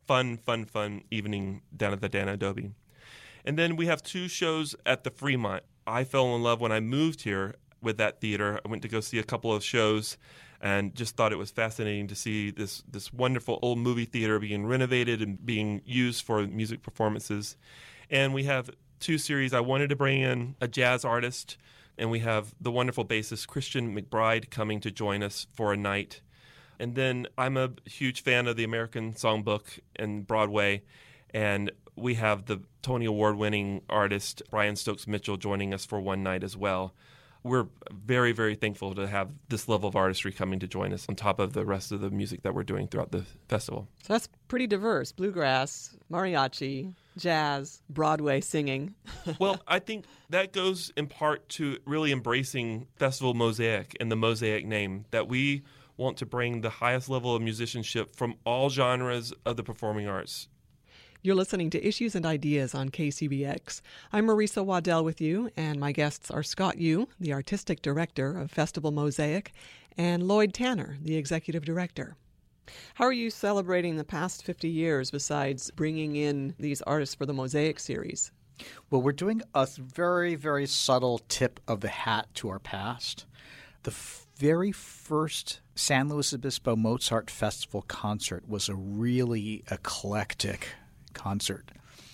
fun evening down at the Dana Adobe. And then we have 2 shows at the Fremont. I fell in love when I moved here with that theater. I went to go see a couple of shows and just thought it was fascinating to see this wonderful old movie theater being renovated and being used for music performances. And we have 2 series. I wanted to bring in a jazz artist, and we have the wonderful bassist Christian McBride coming to join us for a night. And then I'm a huge fan of the American Songbook and Broadway, and we have the Tony Award-winning artist Brian Stokes Mitchell joining us for one night as well. We're very, very thankful to have this level of artistry coming to join us on top of the rest of the music that we're doing throughout the festival. So that's pretty diverse. Bluegrass, mariachi, jazz, Broadway singing. Well, I think that goes in part to really embracing Festival Mosaic and the Mosaic name, that we want to bring the highest level of musicianship from all genres of the performing arts. You're listening to Issues and Ideas on KCBX. I'm Marisa Waddell with you, and my guests are Scott Yu, the Artistic Director of Festival Mosaic, and Lloyd Tanner, the Executive Director. How are you celebrating the past 50 years besides bringing in these artists for the Mosaic series? Well, we're doing a very, very subtle tip of the hat to our past. The very first San Luis Obispo Mozart Festival concert was a really eclectic concert.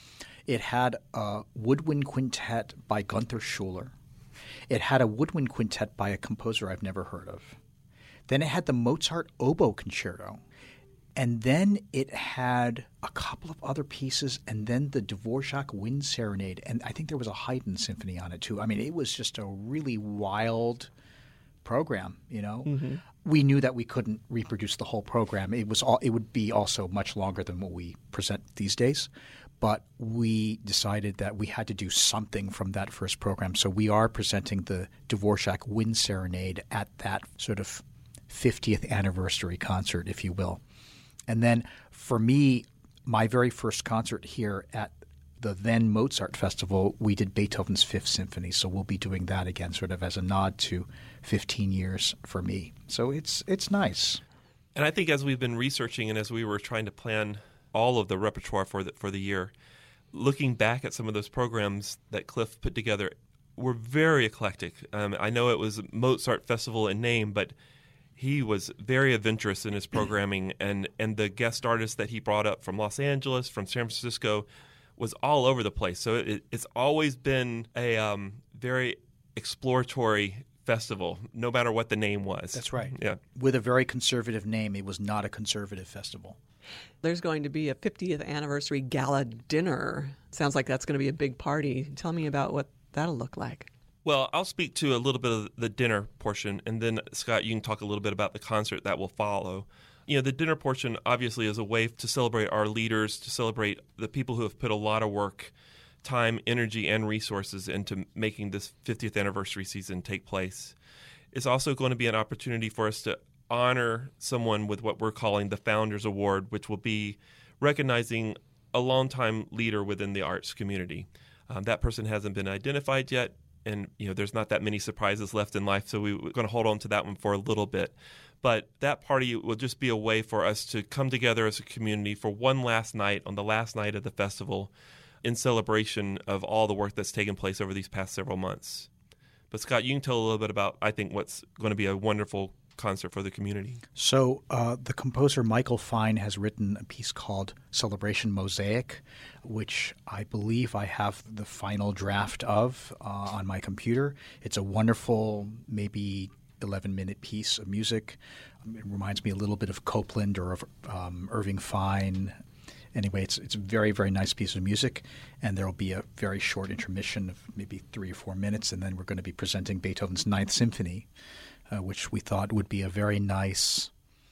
It had a woodwind quintet by Gunther Schuller. It had a woodwind quintet by a composer I've never heard of. Then it had the Mozart Oboe Concerto. And then it had a couple of other pieces, and then the Dvorak Wind Serenade. And I think there was a Haydn symphony on it, too. I mean, it was just a really wild program, you know. Mm-hmm. We knew that we couldn't reproduce the whole program. It would be also much longer than what we present these days. But we decided that we had to do something from that first program. So we are presenting the Dvorak Wind Serenade at that sort of 50th anniversary concert, if you will. And then for me, my very first concert here at the then Mozart Festival, we did Beethoven's Fifth Symphony. So we'll be doing that again sort of as a nod to 15 years for me. So it's nice. And I think as we've been researching and as we were trying to plan all of the repertoire for the year, looking back at some of those programs that Cliff put together, were very eclectic. I know it was Mozart Festival in name, but he was very adventurous in his programming, and the guest artists that he brought up from Los Angeles, from San Francisco, was all over the place. So it's always been a very exploratory festival, no matter what the name was. That's right. Yeah. With a very conservative name, it was not a conservative festival. There's going to be a 50th anniversary gala dinner. Sounds like that's going to be a big party. Tell me about what that'll look like. Well, I'll speak to a little bit of the dinner portion, and then, Scott, you can talk a little bit about the concert that will follow. You know, the dinner portion obviously is a way to celebrate our leaders, to celebrate the people who have put a lot of work, time, energy, and resources into making this 50th anniversary season take place. It's also going to be an opportunity for us to honor someone with what we're calling the Founders Award, which will be recognizing a longtime leader within the arts community. That person hasn't been identified yet, and there's not that many surprises left in life, so we're going to hold on to that one for a little bit. But that party will just be a way for us to come together as a community for one last night, on the last night of the festival, in celebration of all the work that's taken place over these past several months. But Scott, you can tell a little bit about, I think, what's going to be a wonderful concert for the community. So the composer Michael Fine has written a piece called Celebration Mosaic, which I believe I have the final draft of on my computer. It's a wonderful, maybe 11-minute piece of music. It reminds me a little bit of Copland or of Irving Fine. Anyway, it's a very, very nice piece of music, and there will be a very short intermission of maybe 3 or 4 minutes, and then we're going to be presenting Beethoven's Ninth Symphony, which we thought would be a very nice,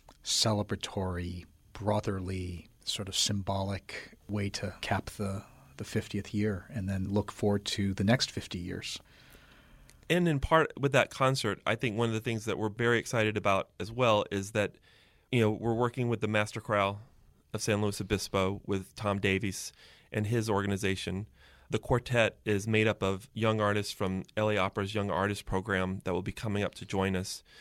celebratory, brotherly, sort of symbolic way to cap the 50th year and then look forward to the next 50 years. And in part with that concert, I think one of the things that we're very excited about as well is that, we're working with the Master Chorale of San Luis Obispo with Tom Davies and his organization. The quartet is made up of young artists from LA Opera's Young Artist Program that will be coming up to join us.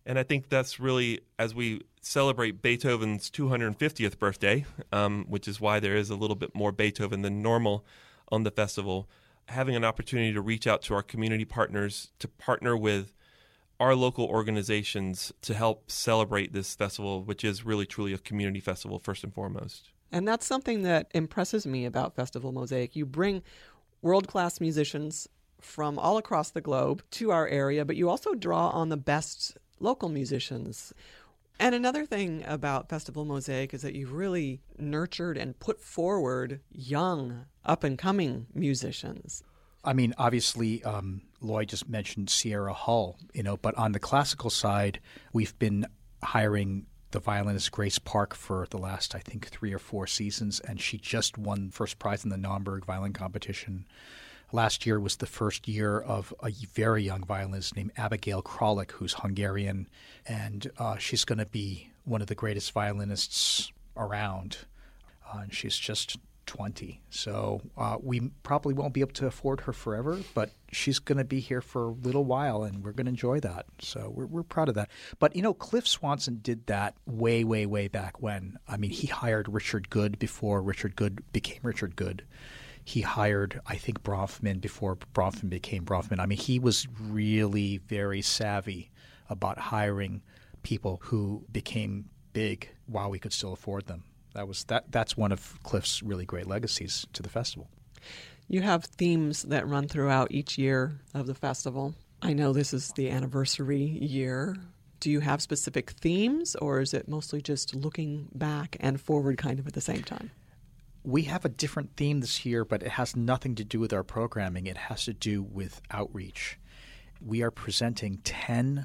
And I think that's really, as we celebrate Beethoven's 250th birthday, which is why there is a little bit more Beethoven than normal on the festival, having an opportunity to reach out to our community partners, to partner with our local organizations to help celebrate this festival, which is really truly a community festival first and foremost. And that's something that impresses me about Festival Mosaic. You bring world-class musicians from all across the globe to our area, but you also draw on the best local musicians. And another thing about Festival Mosaic is that you've really nurtured and put forward young, up-and-coming musicians. I mean, obviously, Lloyd just mentioned Sierra Hull, but on the classical side, we've been hiring the violinist Grace Park for the last, I think, 3 or 4 seasons, and she just won first prize in the Naumburg violin competition. Last year was the first year of a very young violinist named Abigail Kralik, who's Hungarian, and she's going to be one of the greatest violinists around, and she's just 20. So we probably won't be able to afford her forever, but she's going to be here for a little while, and we're going to enjoy that. So we're proud of that. But, Cliff Swanson did that way, way, way back when. I mean, he hired Richard Good before Richard Good became Richard Good. He hired, I think, Bronfman before Bronfman became Bronfman. I mean, he was really very savvy about hiring people who became big while we could still afford them. That's one of Cliff's really great legacies to the festival. You have themes that run throughout each year of the festival. I know this is the anniversary year. Do you have specific themes, or is it mostly just looking back and forward kind of at the same time? We have a different theme this year, but it has nothing to do with our programming. It has to do with outreach. We are presenting 10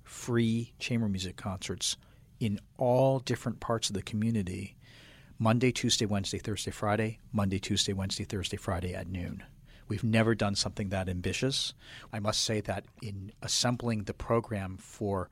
free chamber music concerts in all different parts of the community, Monday, Tuesday, Wednesday, Thursday, Friday, Monday, Tuesday, Wednesday, Thursday, Friday at noon. We've never done something that ambitious. I must say that in assembling the program for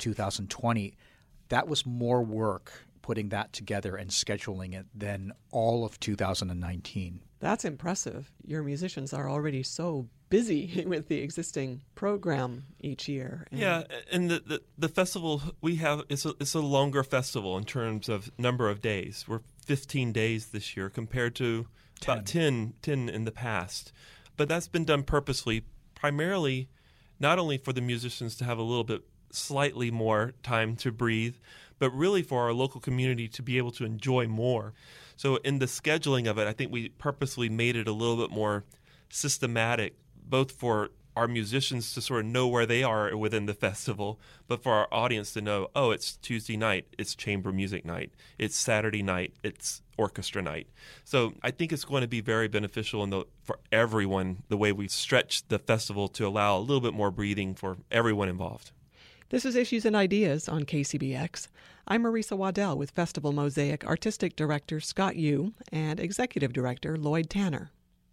2020, that was more work putting that together and scheduling it than all of 2019. That's impressive. Your musicians are already so busy with the existing program each year. Yeah, and the festival we have, it's a longer festival in terms of number of days. We're 15 days this year compared to about 10 in the past. But that's been done purposely, primarily not only for the musicians to have a little bit slightly more time to breathe, but really for our local community to be able to enjoy more. So in the scheduling of it, I think we purposely made it a little bit more systematic, both for our musicians to sort of know where they are within the festival, but for our audience to know, oh, it's Tuesday night, it's chamber music night, it's Saturday night, it's orchestra night. So I think it's going to be very beneficial for everyone, the way we stretch the festival to allow a little bit more breathing for everyone involved. This is Issues and Ideas on KCBX. I'm Marisa Waddell with Festival Mosaic Artistic Director Scott Yu and Executive Director Lloyd Tanner.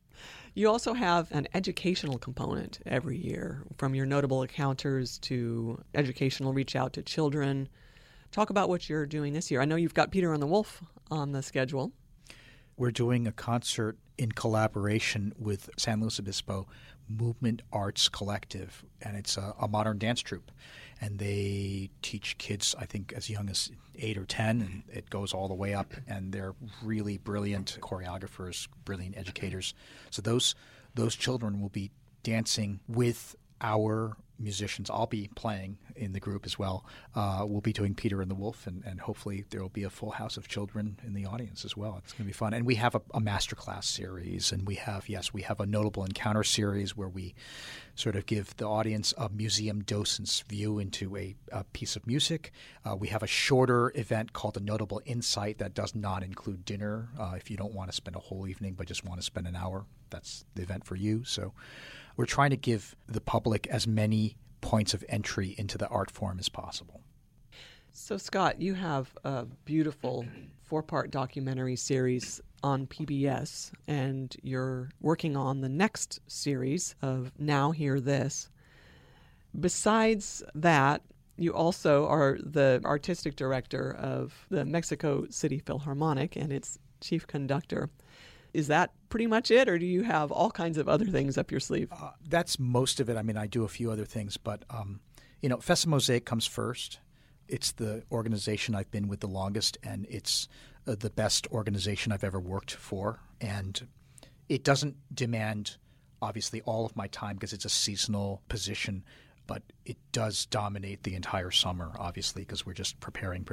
You also have an educational component every year, from your notable encounters to educational reach out to children. Talk about what you're doing this year. I know you've got Peter and the Wolf on the schedule. We're doing a concert in collaboration with San Luis Obispo Movement Arts Collective, and it's a modern dance troupe. And they teach kids, I think, as young as 8 or 10, and it goes all the way up. And they're really brilliant choreographers, brilliant educators. So those children will be dancing with our musicians. I'll be playing in the group as well. We'll be doing Peter and the Wolf, and hopefully there will be a full house of children in the audience as well. It's going to be fun. And we have a masterclass series, and we have a notable encounter series where we sort of give the audience a museum docent's view into a piece of music. We have a shorter event called a Notable Insight that does not include dinner. If you don't want to spend a whole evening but just want to spend an hour, that's the event for you. So we're trying to give the public as many points of entry into the art form as possible. So, Scott, you have a beautiful 4-part documentary series on PBS, and you're working on the next series of Now Hear This. Besides that, you also are the artistic director of the Mexico City Philharmonic and its chief conductor. Is that pretty much it, or do you have all kinds of other things up your sleeve? That's most of it. I mean, I do a few other things, but Festival Mosaic comes first. It's the organization I've been with the longest, and it's the best organization I've ever worked for. And it doesn't demand, obviously, all of my time because it's a seasonal position, but it does dominate the entire summer, obviously, because we're just preparing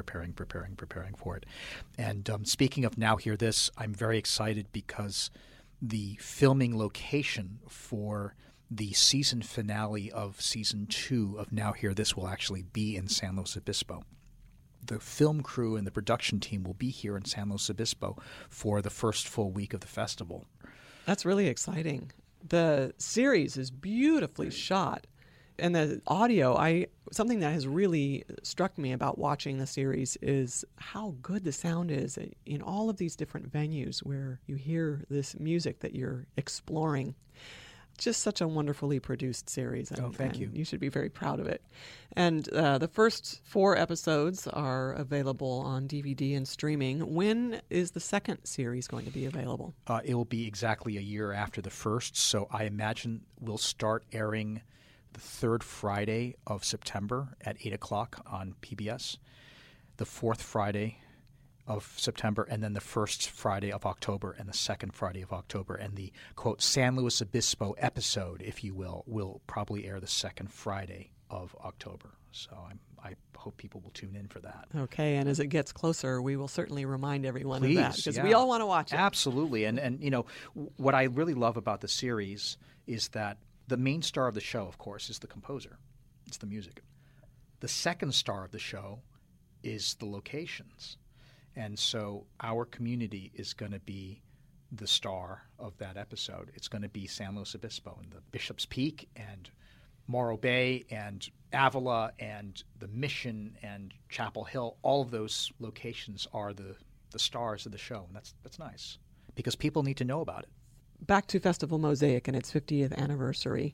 for it. And speaking of Now Hear This, I'm very excited because the filming location for the season finale of Season 2 of Now Hear This will actually be in San Luis Obispo. The film crew and the production team will be here in San Luis Obispo for the first full week of the festival. That's really exciting. The series is beautifully shot. And the audio, something that has really struck me about watching the series is how good the sound is in all of these different venues where you hear this music that you're exploring. Just such a wonderfully produced series. Thank you. You should be very proud of it. And the first 4 episodes are available on DVD and streaming. When is the second series going to be available? It will be exactly a year after the first, so I imagine we'll start airing the 3rd Friday of September at 8 o'clock on PBS, the 4th Friday of September, and then the 1st Friday of October and the 2nd Friday of October. And the, quote, San Luis Obispo episode, if you will probably air the 2nd Friday of October. So I hope people will tune in for that. Okay, and as it gets closer, we will certainly remind everyone Please, of that because we all want to watch it. Absolutely. And what I really love about the series is that the main star of the show, of course, is the composer. It's the music. The second star of the show is the locations. And so our community is going to be the star of that episode. It's going to be San Luis Obispo and the Bishop's Peak and Morro Bay and Avila and the Mission and Chapel Hill. All of those locations are the stars of the show, and that's nice because people need to know about it. Back to Festival Mosaic and its 50th anniversary.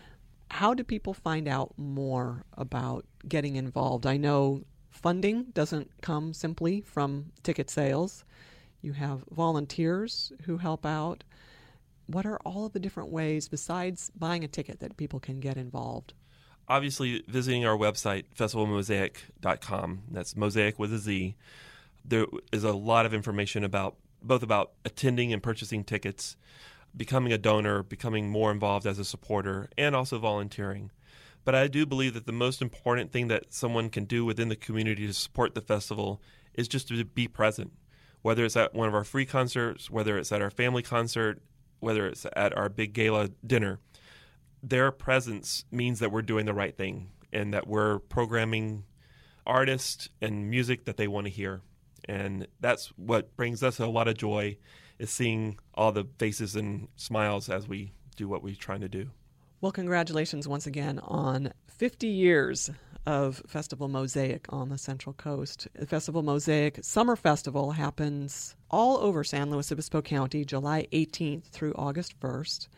How do people find out more about getting involved? I know funding doesn't come simply from ticket sales. You have volunteers who help out. What are all of the different ways, besides buying a ticket, that people can get involved? Obviously, visiting our website, festivalmosaic.com, that's Mosaic with a Z, there is a lot of information about attending and purchasing tickets, becoming a donor, becoming more involved as a supporter, and also volunteering. But I do believe that the most important thing that someone can do within the community to support the festival is just to be present, whether it's at one of our free concerts, whether it's at our family concert, whether it's at our big gala dinner. Their presence means that we're doing the right thing and that we're programming artists and music that they want to hear. And that's what brings us a lot of joy, is seeing all the faces and smiles as we do what we're trying to do. Well, congratulations once again on 50 years of Festival Mosaic on the Central Coast. The Festival Mosaic Summer Festival happens all over San Luis Obispo County, July 18th through August 1st.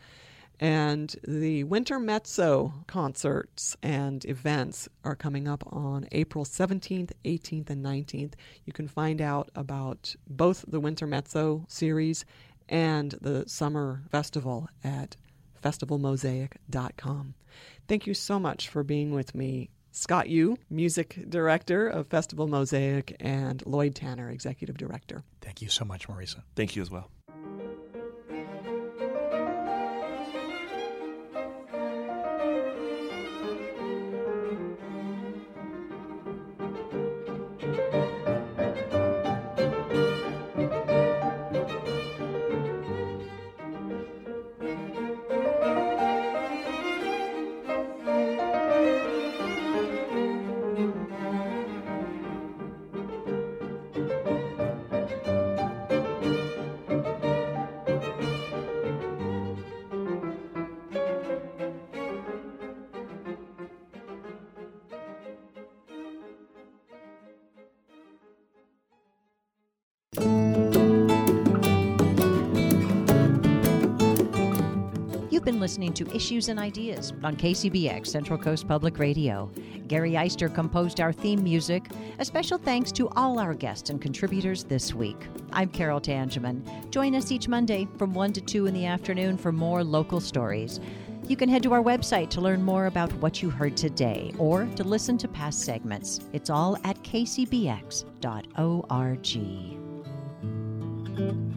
And the Winter Mezzo concerts and events are coming up on April 17th, 18th, and 19th. You can find out about both the Winter Mezzo series and the Summer Festival at festivalmosaic.com. Thank you so much for being with me, Scott Yu, Music Director of Festival Mosaic, and Lloyd Tanner, Executive Director. Thank you so much, Marisa. Thank you as well. You've been listening to Issues and Ideas on KCBX Central Coast Public Radio. Gary Eister composed our theme music. A special thanks to all our guests and contributors this week. I'm Carol Tangeman. Join us each Monday from 1 to 2 in the afternoon for more local stories. You can head to our website to learn more about what you heard today or to listen to past segments. It's all at kcbx.org.